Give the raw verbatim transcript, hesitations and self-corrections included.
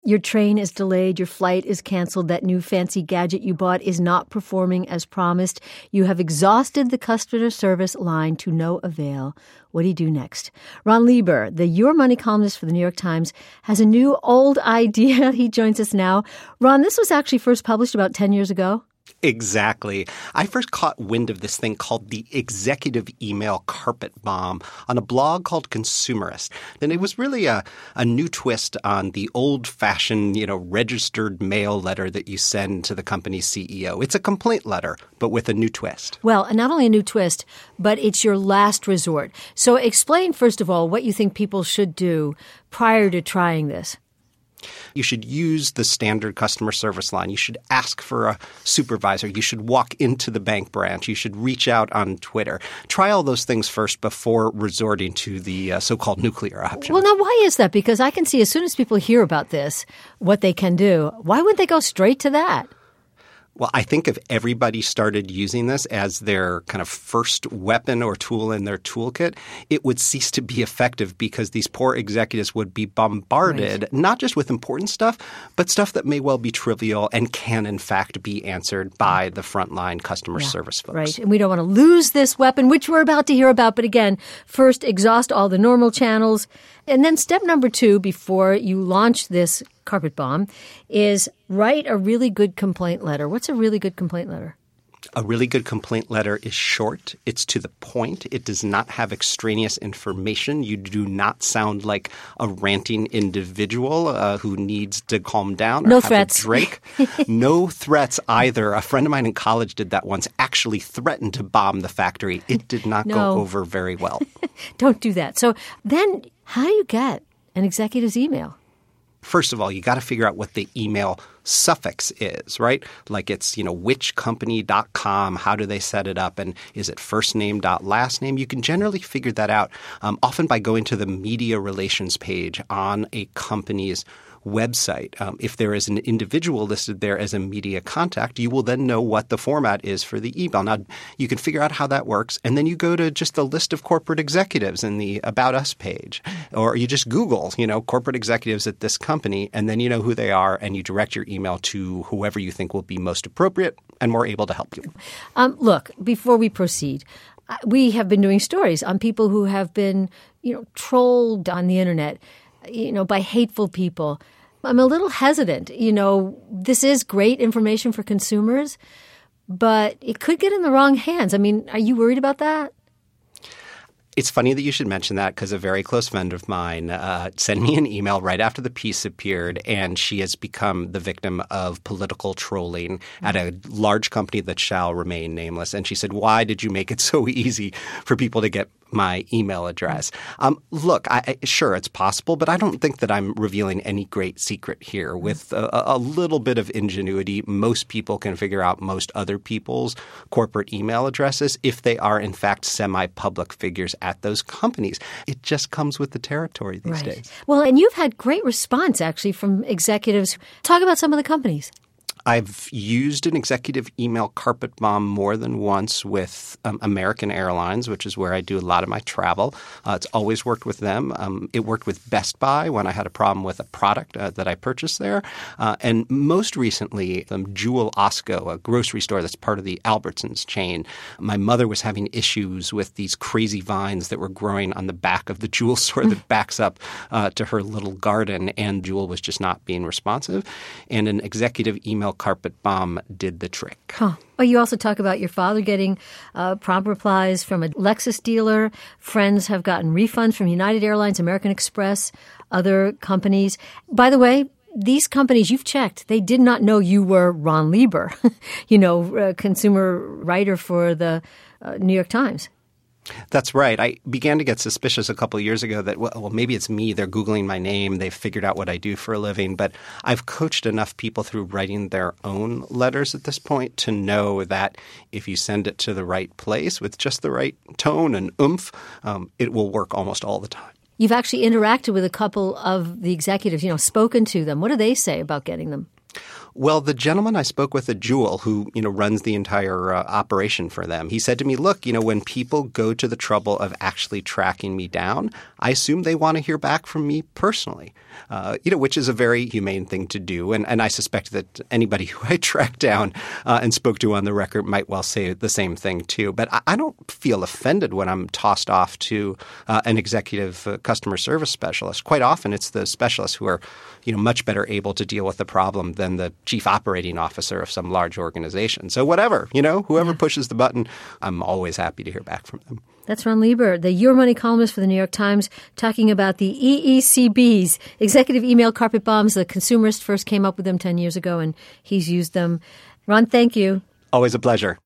Your train is delayed. Your flight is canceled. That new fancy gadget you bought is not performing as promised. You have exhausted the customer service line to no avail. What do you do next? Ron Lieber, the Your Money columnist for the New York Times, has a new old idea. He joins us now. Ron, this was actually first published about ten years ago. Exactly. I first caught wind of this thing called the executive email carpet bomb on a blog called Consumerist. And it was really a, a new twist on the old-fashioned, you know, registered mail letter that you send to the company's C E O. It's a complaint letter, but with a new twist. Well, and not only a new twist, but it's your last resort. So explain, first of all, what you think people should do prior to trying this. You should use the standard customer service line. You should ask for a supervisor. You should walk into the bank branch. You should reach out on Twitter. Try all those things first before resorting to the uh, so-called nuclear option. Well, now, why is that? Because I can see as soon as people hear about this, what they can do, why wouldn't they go straight to that? Well, I think if everybody started using this as their kind of first weapon or tool in their toolkit, it would cease to be effective because these poor executives would be bombarded, right, not just with important stuff, but stuff that may well be trivial and can, in fact, be answered by the frontline customer yeah, service folks. Right. And we don't want to lose this weapon, which we're about to hear about. But again, first, exhaust all the normal channels. And then step number two, before you launch this carpet bomb, is write a really good complaint letter. What's a really good complaint letter? A really good complaint letter is short. It's to the point. It does not have extraneous information. You do not sound like a ranting individual uh, who needs to calm down or no have threats. a drink. No threats either. A friend of mine in college did that once, actually threatened to bomb the factory. It did not no. go over very well. Don't do that. So then how do you get an executive's email? First of all, you got to figure out what the email suffix is, right? Like it's, you know, which company dot com, how do they set it up, and is it first name dot last name? You can generally figure that out um, often by going to the media relations page on a company's website. Um, if there is an individual listed there as a media contact, you will then know what the format is for the email. Now, you can figure out how that works, and then you go to just the list of corporate executives in the About Us page, or you just Google, you know, corporate executives at this company, and then you know who they are, and you direct your email to whoever you think will be most appropriate and more able to help you. Um, look, before we proceed, we have been doing stories on people who have been, you know, trolled on the internet, you know, by hateful people. I'm a little hesitant. You know, this is great information for consumers, but it could get in the wrong hands. I mean, are you worried about that? It's funny that you should mention that because a very close friend of mine uh, sent me an email right after the piece appeared, and she has become the victim of political trolling at a large company that shall remain nameless. And she said, why did you make it so easy for people to get my email address? Um, look, I, I, sure, it's possible, but I don't think that I'm revealing any great secret here. With a, a little bit of ingenuity, most people can figure out most other people's corporate email addresses if they are, in fact, semi-public figures at those companies. It just comes with the territory these right. days. Well, and you've had great response, actually, from executives. Talk about some of the companies. I've used an executive email carpet bomb more than once with um, American Airlines, which is where I do a lot of my travel. Uh, it's always worked with them. Um, it worked with Best Buy when I had a problem with a product uh, that I purchased there. Uh, and most recently, um, Jewel Osco, a grocery store that's part of the Albertsons chain. My mother was having issues with these crazy vines that were growing on the back of the Jewel store that backs up uh, to her little garden, and Jewel was just not being responsive. And an executive email carpet bomb did the trick. Huh. Well, you also talk about your father getting uh, prompt replies from a Lexus dealer. Friends have gotten refunds from United Airlines, American Express, other companies. By the way, these companies you've checked, they did not know you were Ron Lieber, you know, a consumer writer for the uh, New York Times. That's right. I began to get suspicious a couple of years ago that, well, maybe it's me. They're Googling my name. They've figured out what I do for a living. But I've coached enough people through writing their own letters at this point to know that if you send it to the right place with just the right tone and oomph, um, it will work almost all the time. You've actually interacted with a couple of the executives, you know, spoken to them. What do they say about getting them? Well, the gentleman I spoke with at Jewel, who, you know, runs the entire uh, operation for them, he said to me, look, you know, when people go to the trouble of actually tracking me down, I assume they want to hear back from me personally, uh, you know, which is a very humane thing to do. And, and I suspect that anybody who I tracked down uh, and spoke to on the record might well say the same thing too. But I, I don't feel offended when I'm tossed off to uh, an executive uh, customer service specialist. Quite often it's the specialists who are, you know, much better able to deal with the problem than the chief operating officer of some large organization. So whatever, you know, whoever yeah. pushes the button, I'm always happy to hear back from them. That's Ron Lieber, the Your Money columnist for the New York Times, talking about the E E C Bs, executive email carpet bombs. The consumerist first came up with them ten years ago, and he's used them. Ron, thank you. Always a pleasure.